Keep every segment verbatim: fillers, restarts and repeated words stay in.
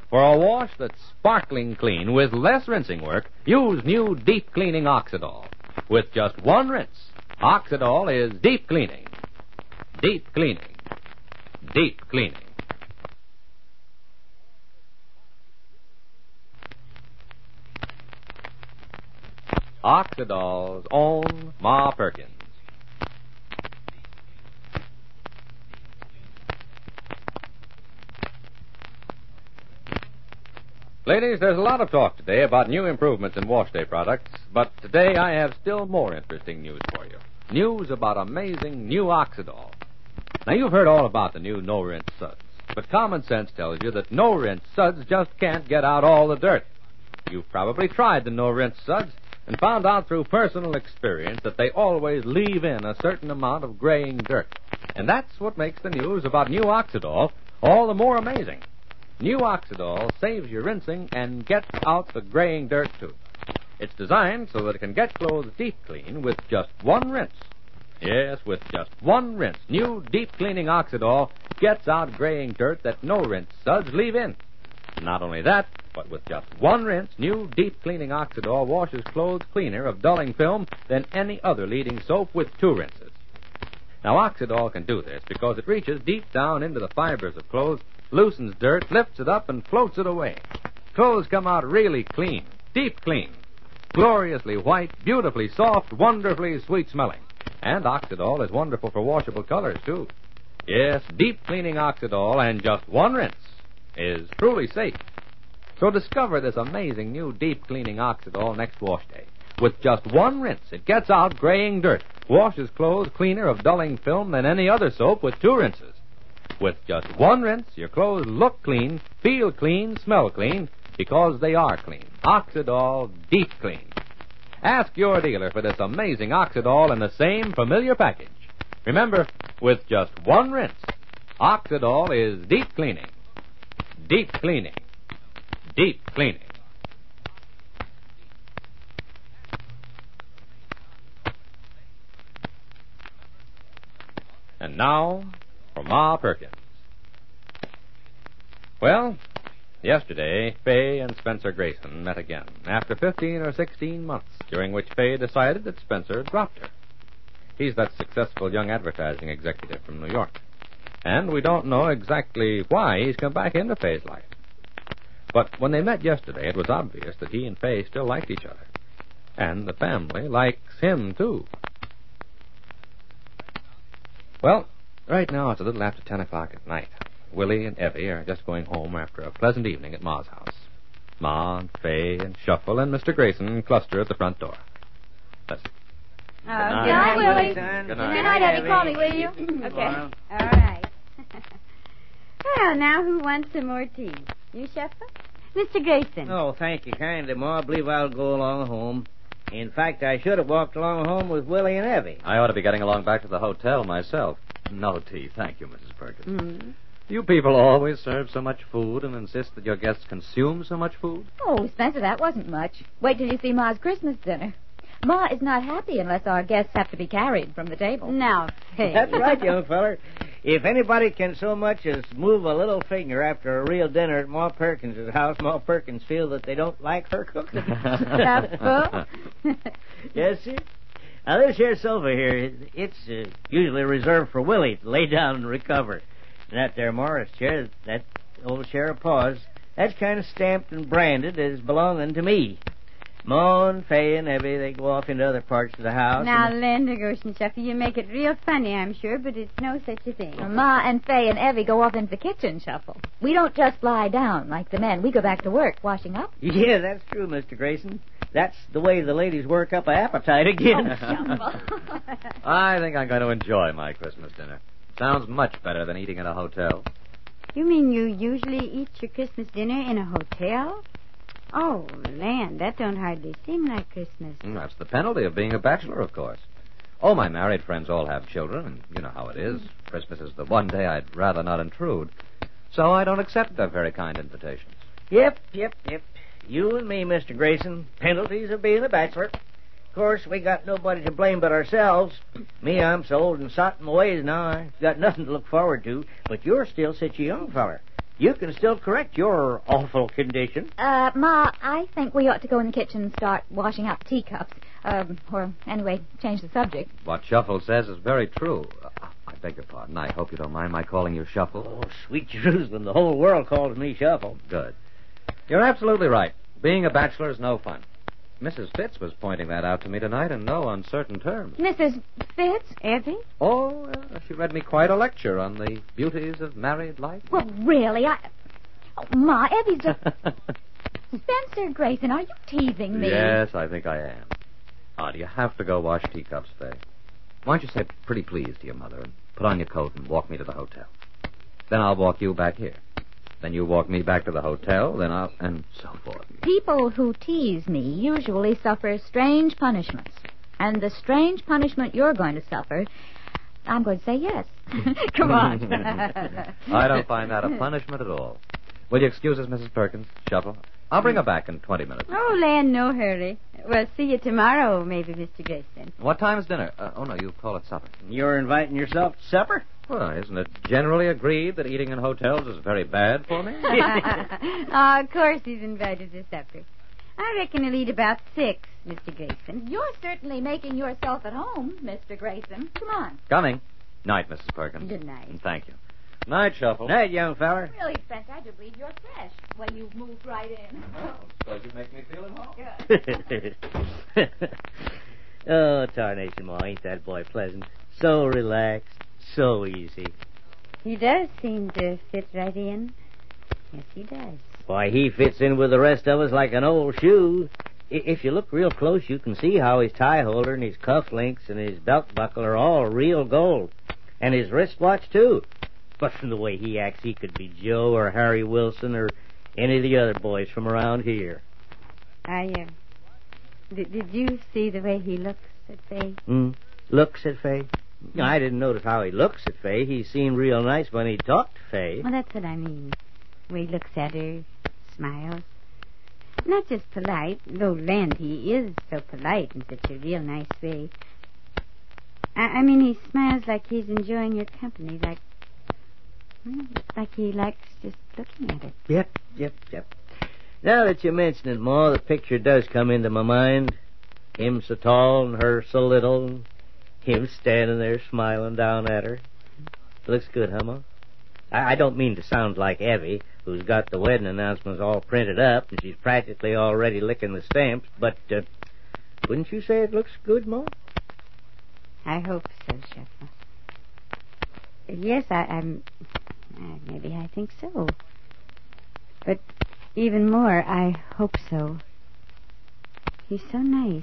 For a wash that's sparkling clean with less rinsing work, use new Deep Cleaning Oxidol. With just one rinse, Oxidol is deep cleaning. Deep cleaning. Deep cleaning. Oxidol's own Ma Perkins. Ladies, there's a lot of talk today about new improvements in wash day products, but today I have still more interesting news for you. News about amazing new Oxidol. Now, you've heard all about the new no-rinse suds, but common sense tells you that no-rinse suds just can't get out all the dirt. You've probably tried the no-rinse suds and found out through personal experience that they always leave in a certain amount of graying dirt. And that's what makes the news about new Oxidol all the more amazing. New Oxidol saves you rinsing and gets out the graying dirt, too. It's designed so that it can get clothes deep clean with just one rinse. Yes, with just one rinse, new Deep Cleaning Oxidol gets out graying dirt that no-rinse suds leave in. Not only that, but with just one rinse, new Deep Cleaning Oxidol washes clothes cleaner of dulling film than any other leading soap with two rinses. Now, Oxidol can do this because it reaches deep down into the fibers of clothes, loosens dirt, lifts it up, and floats it away. Clothes come out really clean, deep clean, gloriously white, beautifully soft, wonderfully sweet-smelling. And Oxidol is wonderful for washable colors, too. Yes, Deep Cleaning Oxidol and just one rinse is truly safe. So discover this amazing new Deep Cleaning Oxidol next wash day. With just one rinse, it gets out graying dirt, washes clothes cleaner of dulling film than any other soap with two rinses. With just one rinse, your clothes look clean, feel clean, smell clean, because they are clean. Oxidol Deep Clean. Ask your dealer for this amazing Oxidol in the same familiar package. Remember, with just one rinse, Oxidol is deep cleaning. Deep cleaning. Deep cleaning. And now, for Ma Perkins. Well, yesterday, Fay and Spencer Grayson met again after fifteen or sixteen months, during which Fay decided that Spencer dropped her. He's that successful young advertising executive from New York. And we don't know exactly why he's come back into Fay's life. But when they met yesterday, it was obvious that he and Fay still liked each other. And the family likes him, too. Well, right now it's a little after ten o'clock at night. Willie and Evie are just going home after a pleasant evening at Ma's house. Ma and Fay and Shuffle and Mister Grayson cluster at the front door. Listen. Oh, good night, Willie. Good night. Good night. Good night, Evie. Call me, will you? Okay. All right. Well, now who wants some more tea? You, Shuffle? Mister Grayson. Oh, thank you kindly, Ma. I believe I'll go along home. In fact, I should have walked along home with Willie and Evie. I ought to be getting along back to the hotel myself. No tea, thank you, Missus Perkins. Mm. You people always serve so much food and insist that your guests consume so much food. Oh, Spencer, that wasn't much. Wait till you see Ma's Christmas dinner. Ma is not happy unless our guests have to be carried from the table. Now, hey. That's right, young feller. If anybody can so much as move a little finger after a real dinner at Ma Perkins' house, Ma Perkins feels that they don't like her cooking. Shuffle? Yes, sir. Now, this here sofa here, it's uh, usually reserved for Willie to lay down and recover. And that there Morris chair, that old chair of Pa's, that's kind of stamped and branded as belonging to me. Ma and Fay and Evie, they go off into other parts of the house. Now, and... Linda Goshen, Shuffle, you make it real funny, I'm sure, but it's no such a thing. Well, Ma and Fay and Evie go off into the kitchen, Shuffle. We don't just lie down like the men. We go back to work, washing up. Yeah, that's true, Mister Grayson. That's the way the ladies work up an appetite again. Oh, Shuffle. I think I'm going to enjoy my Christmas dinner. Sounds much better than eating in a hotel. You mean you usually eat your Christmas dinner in a hotel? Oh, land, that don't hardly seem like Christmas. Mm, that's the penalty of being a bachelor, of course. Oh, my married friends all have children, and you know how it is. Christmas is the one day I'd rather not intrude. So I don't accept their very kind invitations. Yep, yep, yep. You and me, Mister Grayson. Penalties of being a bachelor. Of course, we got nobody to blame but ourselves. Me, I'm so old and sot in my ways now, I've got nothing to look forward to. But you're still such a young feller. you can still correct your awful condition. Uh, Ma, I think we ought to go in the kitchen and start washing out the teacups. Um, or, anyway, change the subject. What Shuffle says is very true. Uh, I beg your pardon. I hope you don't mind my calling you Shuffle. Oh, sweet Jerusalem, the whole world calls me Shuffle. Good. You're absolutely right. Being a bachelor is no fun. Missus Fitz was pointing that out to me tonight in no uncertain terms. Missus Fitz? Evie? Oh, uh, she read me quite a lecture on the beauties of married life. Well, really, I... Oh, Ma, Evie's just... Spencer Grayson, are you teasing me? Yes, I think I am. Ah, do you have to go wash teacups, Faye? Why don't you say pretty please to your mother and put on your coat and walk me to the hotel? Then I'll walk you back here. Then you walk me back to the hotel, then I'll... and so forth. People who tease me usually suffer strange punishments. And the strange punishment you're going to suffer, I'm going to say yes. Come on. I don't find that a punishment at all. Will you excuse us, Missus Perkins? Shuffle. I'll bring her back in twenty minutes. Oh, Lan, no hurry. We'll see you tomorrow, maybe, Mister Grayson. What time's dinner? Uh, oh, no, you call it supper. You're inviting yourself to supper? Well, isn't it generally agreed that eating in hotels is very bad for me? Oh, of course he's invited to supper. I reckon he'll eat about six, Mister Grayson. You're certainly making yourself at home, Mister Grayson. Come on. Coming. Night, Missus Perkins. Good night. And thank you. Night, Shuffle. Night, young feller. Really, Spencer, I do believe you're fresh. Well, you've moved right in. Well, suppose you make me feel at home. Good. Oh, tarnation, Ma, ain't that boy pleasant? So relaxed, so easy. He does seem to fit right in. Yes, he does. Why, he fits in with the rest of us like an old shoe. I- If you look real close, you can see how his tie holder and his cuff links and his belt buckle are all real gold. And his wristwatch, too. But from the way he acts, he could be Joe or Harry Wilson or any of the other boys from around here. I, uh... Did, did you see the way he looks at Faye? Hmm? Looks at Faye? I didn't notice how he looks at Faye. He seemed real nice when he talked to Faye. Well, that's what I mean. The way he looks at her, smiles. Not just polite, though land he is so polite in such a real nice way. I, I mean, he smiles like he's enjoying your company, like... Well, like he likes just looking at it. Yep, yep, yep. Now that you mention it, Ma, the picture does come into my mind. Him so tall and her so little, and him standing there smiling down at her. Looks good, huh, Ma? I, I don't mean to sound like Evie, who's got the wedding announcements all printed up, and she's practically already licking the stamps, but uh, wouldn't you say it looks good, Ma? I hope so, Shuffle. Yes, I, I'm... Uh, maybe I think so. But even more, I hope so. He's so nice.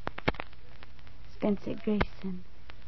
Spencer Grayson.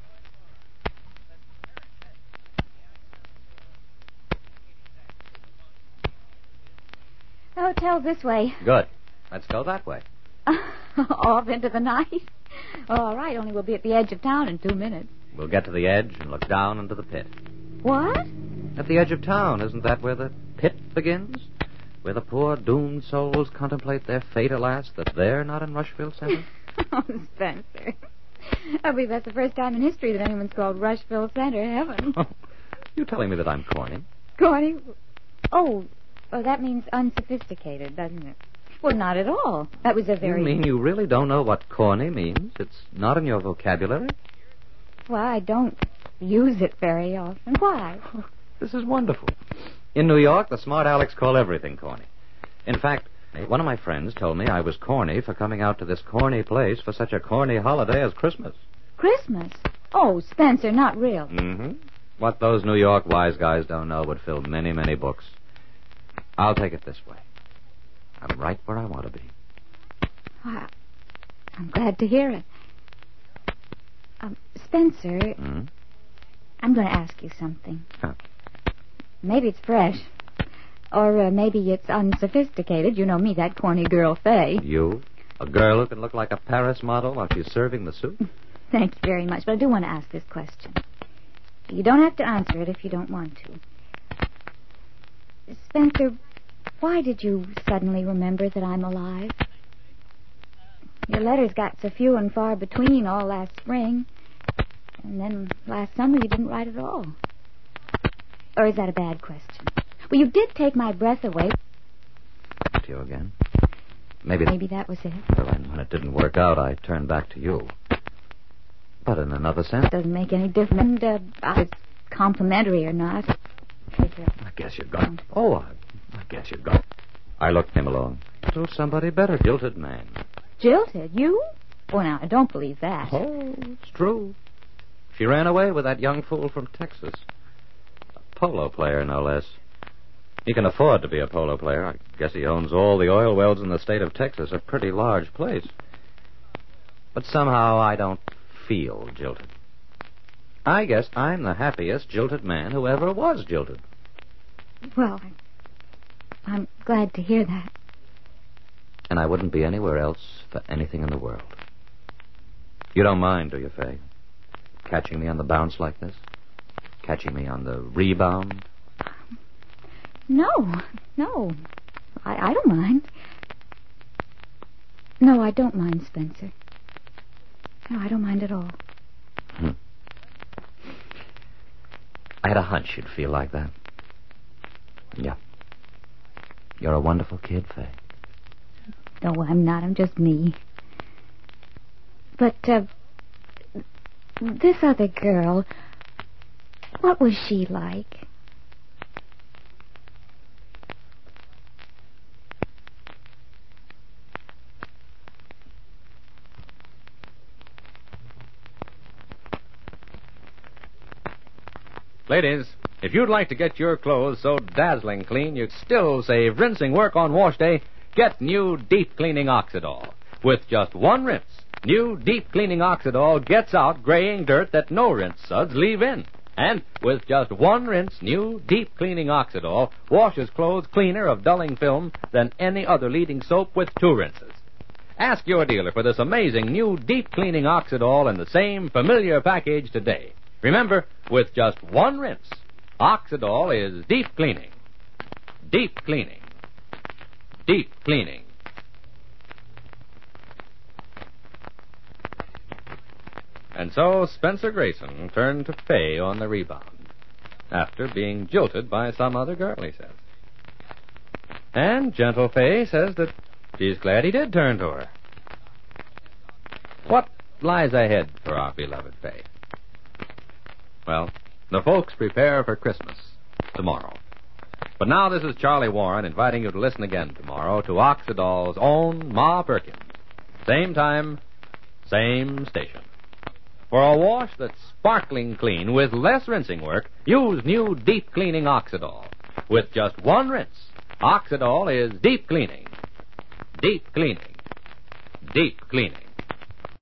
The hotel's this way. Good. Let's go that way. Off into the night. All right, only we'll be at the edge of town in two minutes. We'll get to the edge and look down into the pit. What? At the edge of town, isn't that where the pit begins? Where the poor doomed souls contemplate their fate, alas, that they're not in Rushville Center? Oh, Spencer. I believe that's the first time in history that anyone's called Rushville Center heaven. You telling me that I'm corny? Corny? Oh, well, that means unsophisticated, doesn't it? Well, not at all. That was a very... You mean you really don't know what corny means? It's not in your vocabulary? Well, I don't use it very often. Why? This is wonderful. In New York, the smart Alecs call everything corny. In fact, one of my friends told me I was corny for coming out to this corny place for such a corny holiday as Christmas. Christmas? Oh, Spencer, not real. Mm-hmm. What those New York wise guys don't know would fill many, many books. I'll take it this way. I'm right where I want to be. Well, I'm glad to hear it. Um, Spencer, Mm-hmm. I'm going to ask you something. Huh. Maybe it's fresh. Or uh, maybe it's unsophisticated. You know me, that corny girl, Faye. You? A girl who can look like a Paris model while she's serving the soup? Thank you very much, but I do want to ask this question. You don't have to answer it if you don't want to. Spencer, why did you suddenly remember that I'm alive? Your letters got so few and far between all last spring. And then last summer you didn't write at all. Or is that a bad question? Well, you did take my breath away. To you again. Maybe... Maybe that was it. Well, and when it didn't work out, I turned back to you. But in another sense... It doesn't make any difference uh, if it's complimentary or not. I guess you've got... Oh, I, I guess you've got... I looked him along. To somebody better. Jilted man. Jilted? You? Oh, now, I don't believe that. Oh, it's true. She ran away with that young fool from Texas. A polo player, no less. He can afford to be a polo player. I guess he owns all the oil wells in the state of Texas, a pretty large place. But somehow I don't feel jilted. I guess I'm the happiest jilted man who ever was jilted. Well, I'm glad to hear that. And I wouldn't be anywhere else for anything in the world. You don't mind, do you, Fay? Catching me on the bounce like this? Catching me on the rebound? No, no. I, I don't mind. No, I don't mind, Spencer. No, I don't mind at all. Hmm. I had a hunch you'd feel like that. Yeah. You're a wonderful kid, Fay. No, I'm not. I'm just me. But, uh, this other girl, what was she like? Ladies, if you'd like to get your clothes so dazzling clean you'd still save rinsing work on wash day, get new deep cleaning Oxidol. With just one rinse, new deep cleaning Oxidol gets out graying dirt that no rinse suds leave in. And with just one rinse, new deep cleaning Oxidol washes clothes cleaner of dulling film than any other leading soap with two rinses. Ask your dealer for this amazing new deep cleaning Oxidol in the same familiar package today. Remember, with just one rinse, Oxidol is deep cleaning. Deep cleaning. Deep cleaning. And so Spencer Grayson turned to Fay on the rebound, after being jilted by some other girl, he says. And gentle Fay says that she's glad he did turn to her. What lies ahead for our beloved Fay? Well, the folks prepare for Christmas tomorrow. But now this is Charlie Warren inviting you to listen again tomorrow to Oxidol's own Ma Perkins. Same time, same station. For a wash that's sparkling clean with less rinsing work, use new deep cleaning Oxidol. With just one rinse, Oxidol is deep cleaning. Deep cleaning. Deep cleaning.